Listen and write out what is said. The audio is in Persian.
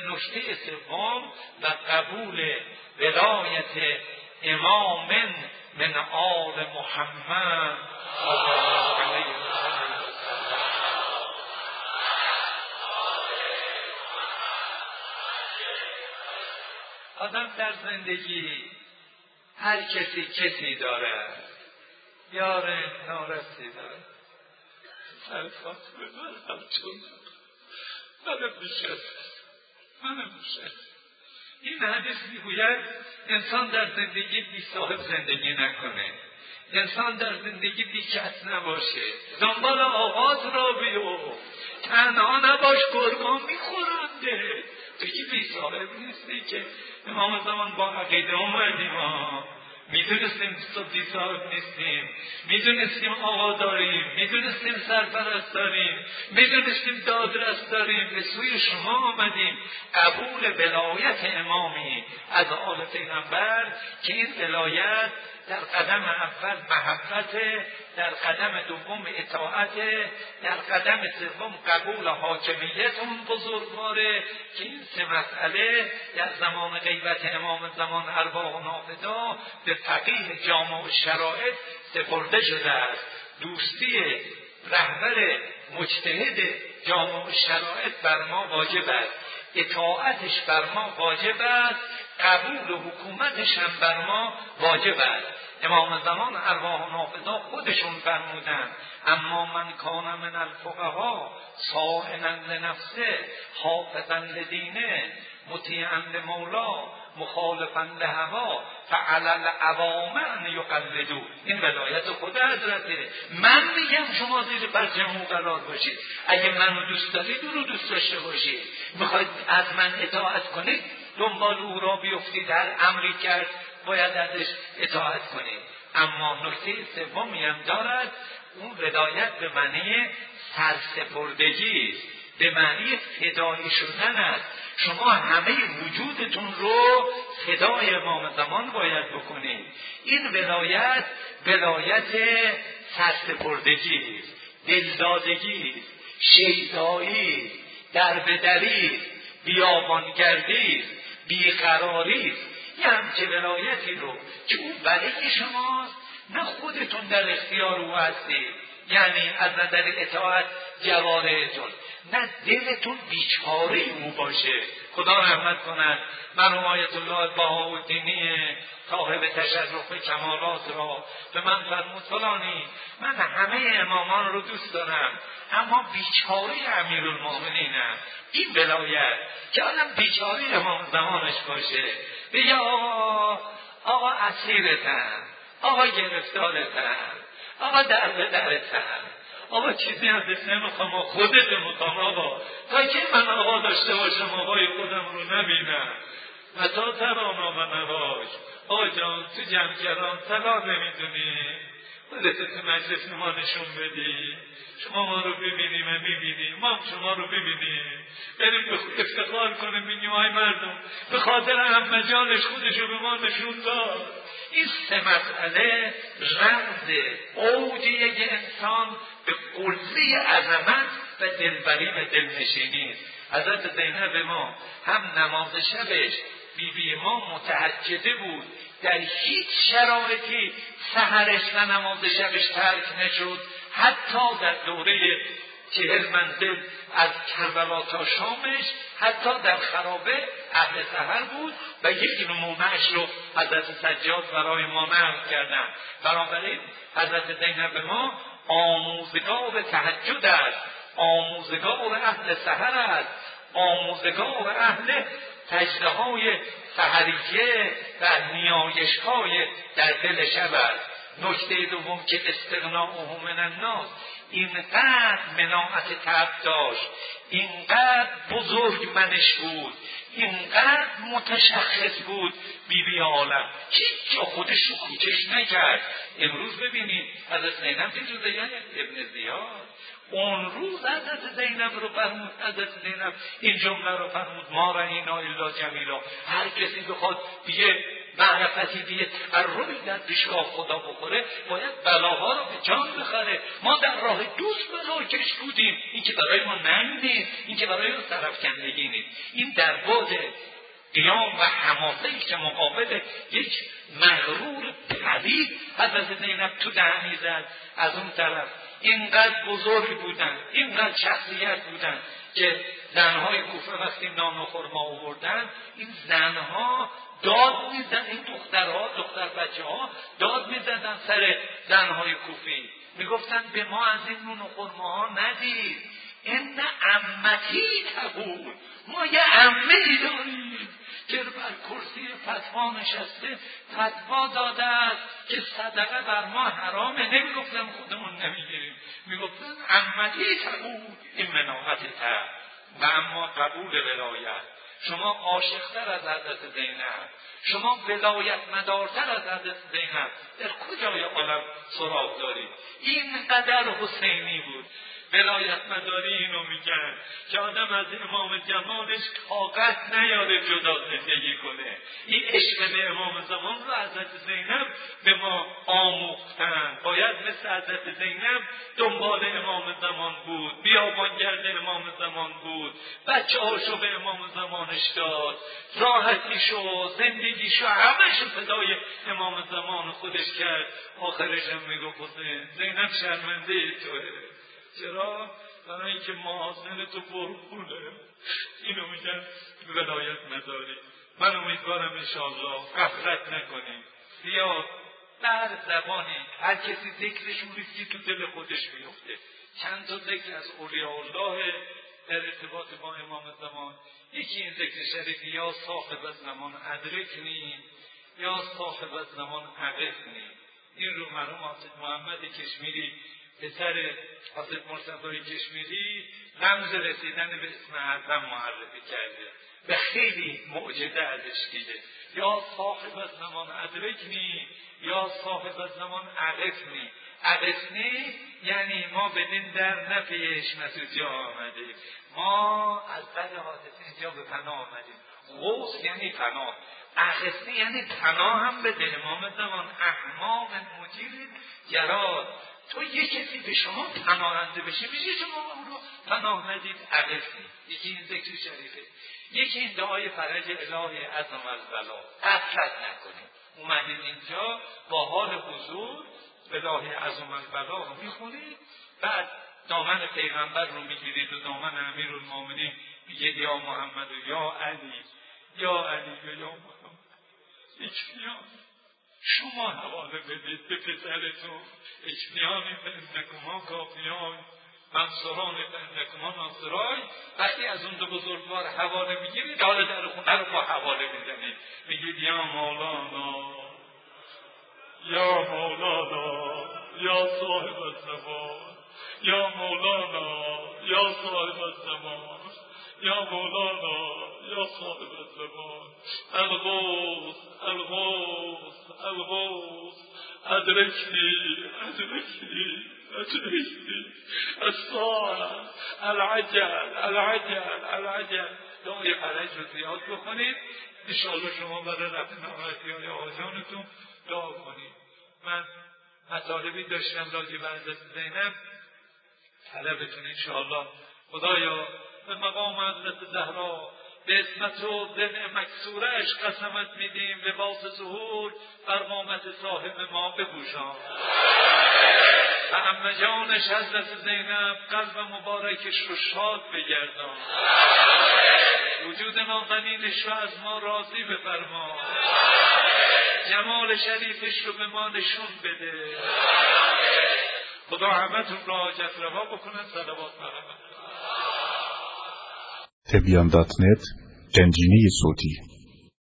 نکته سوم و قبول ولایت امام من آل محمد صلی الله علیه و سلم. آدم در زندگی هر کسی داره، یار نارسی داره. سر خاطر من چون منم میشه. این حدیث میگوید انسان در زندگی بی صاحب زندگی نکنه، انسان در زندگی بی کس نباشه، دنبال آغاز را بیو، تنها نباش گرگان میخورنده. بگی بی صاحب نیستی که امام زمان با عقیده اومدیم میدونستیم بی صاحب نیستیم، میدونستیم آقا داریم، میدونستیم سرپرست داریم، میدونستیم دادرس داریم، به سوی شما آمدیم. قبول ولایت امامی از آل پیغمبر که این ولایت در قدم اول محبت، در قدم دوم اطاعت، در قدم سوم قبول حاکمیت اون بزرگواره که این سه مسئله در زمان غیبت امام زمان ارواح و نافذا به فقیه جامع الشرائع سپرده شده است. دوستی رهبر مجتهد جامع الشرائع بر ما واجب است، اطاعتش بر ما واجب است، قبول و حکومتش هم بر ما واجب است. امام زمان ارواح و نافذا خودشون فرمودن اما من کان من الفقها صائنا لنفسه حافظا لدینه مطیعا لمولا مخالفا لهوا فعلی العوام ان یقلدوا. این ولایت خود حضرته. من میگم شما زیر برجم او قرار باشید، اگه منو دوست دارید او رو دوست داشته باشید، میخواید از من اطاعت کنید دنبال او را بیفتید، هر امری کرد باید ازش اطاعت کنید. اما نکته سومی هم دارد، اون ولایت به معنی سرسپردگی است، به معنی فدایی شدن است. شما همه وجودتون رو فدای امام زمان باید بکنید. این ولایت سرسپردگی است، دلدادگی است، شیدایی است، دربدری است، بیابانگردی است، بیقراری است. یه همچه ولایتی رو که اون ولی شماست، نه خودتون در اختیار او هستید، یعنی از نظر اطاعت جوارحتون، نه دلتون بیچاره او باشه. خدا رحمت کند مرحوم آیت الله بهاءالدینی صاحب تشرف کمالات را به من فرمود فلانی من همه امامان رو دوست دارم اما بیچاره امیرالمومنینم. این ولایت که آدم بیچاره امام زمانش باشه، بگه آقا اسیرتم، آقا گرفتارتم، آقا درتم، آقا چیزی ازت نمیخوام، خودت میخوام آقا، تا که من آقا داشته باشم آقای خودم رو نبینم. و تا ترانا و نواش آقا جان تو جمعگران سلام نمیدونی، خودت تو مجلس ما نشون بدی، شما ما رو ببینیم و میبینیم، ما شما رو ببینیم، بریم افتخار کنیم بگیم آی مردم به خاطر همه خودش رو به ما نشون داد. این سه مسئله رمز اوج یک انسان به قله عظمت و دلبری و دلنشینی است. حضرت زینب ما هم نماز شبش بیبی ما متهجده بود، در هیچ شرایطی سحرش و نماز شبش ترک نشد، حتی در دوره 40 منزل از کربلا تا شامش، حتی در خرابه اهل سحر بود و یک نمونهش رو حضرت سجاد برای ما نقل کردن. بنابراین حضرت زینب ما آموزگار تهجد است، آموزگار اهل سحر است، آموزگار اهل سجده های سحریه و نیایش های در دل شب است. نکته دوم که استغناءه من الناس، اینقدر مناعت طبع داشت، اینقدر بزرگ منش بود، اینقدر متشخص بود بیبی عالم، هیچ جا خودش رو کوچش نکرد. امروز ببینید حضرت زینب چه جوریه، ابن زیاد اون روز حضرت زینب رو فرمود، حضرت زینب این جمله رو فرمود ما رأینا الا جمیلا. هر کسی بخواد دیگه معرفتی به تقربی در پیشگاه خدا بخوره باید بلاها رو به جان بخره. ما در راه دوست بلاکش بودیم، این که برای ما ننگ نیست، این که برای ما سرفکندگی نیست. این در بعد قیام و حماسه‌ای که مقابل یک مغرور پلید حضرت زینب تو دهنی زد. از اون طرف اینقدر بزرگ بودن، اینقدر شخصیت بودن که زنهای کوفه وقتی نان و خرما آوردن، این زنها داد میزدن، این دختر بچه ها داد میزدن سر زنهای کوفی، میگفتن به ما از این نون و خرما ها ندید، این عمتی تقول، ما یه عمه‌ای داریم که بر کرسی فتوا نشسته فتوا داده است که صدقه بر ما حرامه. نمیگفتن خودمون نمیگیریم، میگفتن عمتی تقول این مناقت تر. و اما قبول ولایت، شما عاشقتر از حضرت زینب، شما ولایت مدارتر از حضرت زینب در کجای عالم سراغ دارید؟ اینقدر حسینی بود. ولایت مداری اینو میگن که آدم از امام جمالش طاقت نیاره جدا زندگی کنه. این عشق به امام زمان رو حضرت زینب به ما آموختن. باید مثل حضرت زینب دنبال امام زمان بود، بیابانگرد امام زمان بود، بچه هاشو به امام زمانش داد، راحتیشو زندگیشو همشو فدای امام زمان خودش کرد. آخرش هم میگفت زینب شرمنده توه. چرا؟ برای اینکه محاسن تو پرپوله. اینو میگن ولایت مداری. من امیدوارم انشاءالله غفلت نکنیم. زیاد در زبانی هر کسی ذکرش اونیستی تو دل خودش میفته. چند تا ذکر از اولیاء الله در ارتباط با امام زمان. یکی این ذکر شریف یا صاحب الزمان ادرکنی یا صاحب الزمان عقفنی. این رو مرحوم حافظ محمد کشمیری پسر حافظ مرتضی کشمیری رمز رسیدن به اسم اعظم معرفی کرده و خیلی معجزه ازش دیده. یا صاحب الزمان ادرکنی یا صاحب الزمان عقفنی. عقفنی یعنی ما بدین در نپیش مسجد آمدیم، ما از بد حادثه اینجا به پناه آمدیم. غوث یعنی پناه، عقفنی یعنی پناه هم بده. امام زمان احمام مجیر جراد، تو یک کسی به شما پناهنده بشه میشه شما اون رو پناه ندید. عقفنی یکی این ذکر شریفه. یکی این دعای فرج الهی عظم البلا. غفلت نکنید، اومدید اینجا با حال حضور الهی عظم البلا رو میخونید، بعد دامن پیغمبر رو میگیرید و دامن امیرالمومنین میگید یا محمد و یا علی یا علی و یا محمد. اکفیان شما حواله بدید به پسرتون. اکفیانی فانکما کافیان منصوران فانکما ناصرای. وقتی از اون دو بزرگوار حواله میگیرید، حالا در خونه رو با حواله میزنید، میگید یا مولانا یا مولانا یا صاحب الزمان، یا مولانا یا صاحب الزمان، یا مولانا یا صاحب الزمان. الغوث الغوث الغوث ادرکنی ادرکنی ادرکنی الساعة العجل العجل العجل. دعای فرج رو زیاد بخونید. انشاءالله شما برای رفع ناراحتی های آجانتون دعا کنید. من مطالبی داشتم راجع به حضرت زینب، طلبتون انشاءالله خدایا به مقام حضرت زهرا به اسمت و دل مکسورش قسمت میدیم، لباس ظهور بر قامت صاحب ما بپوشان. و عمه جانش حضرت زینب قلب مبارکش رو شاد بگردان، وجود نازنینش رو از ما راضی بفرما، جمال شریفش رو به ما نشون بده. خدا همتون را حاجت روا بکنه. صلوات برامت. تبیان.net گنجینه صوتی